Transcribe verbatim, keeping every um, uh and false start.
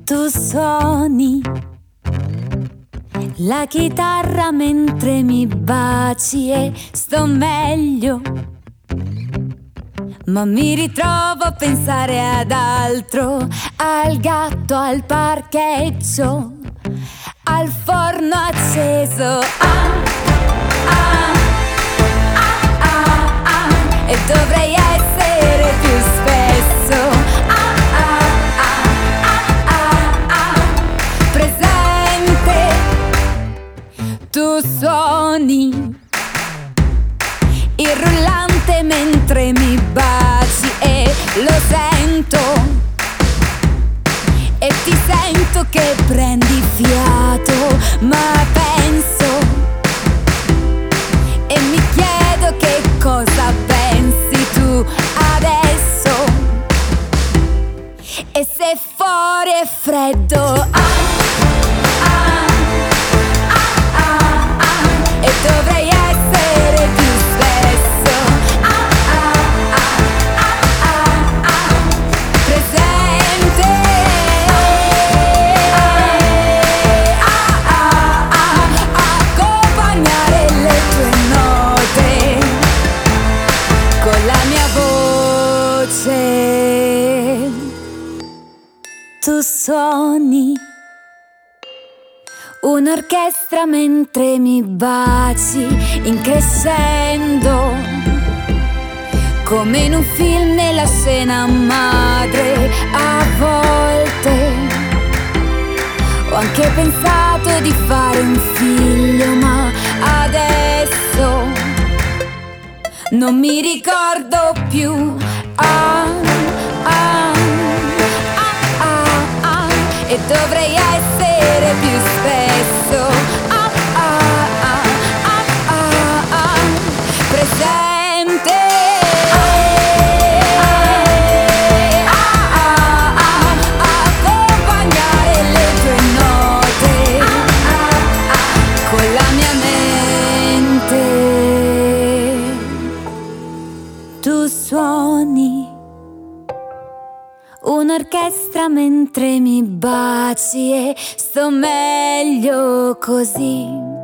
Tu suoni la chitarra mentre mi baci e sto meglio, ma mi ritrovo a pensare ad altro, al gatto, al parcheggio, al forno acceso. Ah, ah, ah, ah, ah, e dovrei essere più spesso ah, ah, ah, ah, ah, ah, presente. Tu suoni il rullante mentre mi baci e lo sento, e ti sento che prendi fiato, ma penso e mi chiedo che cosa pensi tu adesso, e se fuori è freddo ah, ah, ah, ah, ah, e dovrei essere più spesso ah, ah, ah, ah, ah, ah, presente ah, ah, ah, accompagnare le tue note con la mia voce. Tu suoni un'orchestra mentre mi baci in crescendo, come in un film nella scena madre. A volte ho anche pensato di fare un figlio, ma adesso non mi ricordo più ah, ah, ah, ah, ah, e dovrei essere più spesso ah, ah, ah, ah, ah, ah, presente ah, ah, ah, accompagnare le tue note ah, ah, ah, con la mia mente. Tu suoni un'orchestra mentre mi baci e sto meglio così.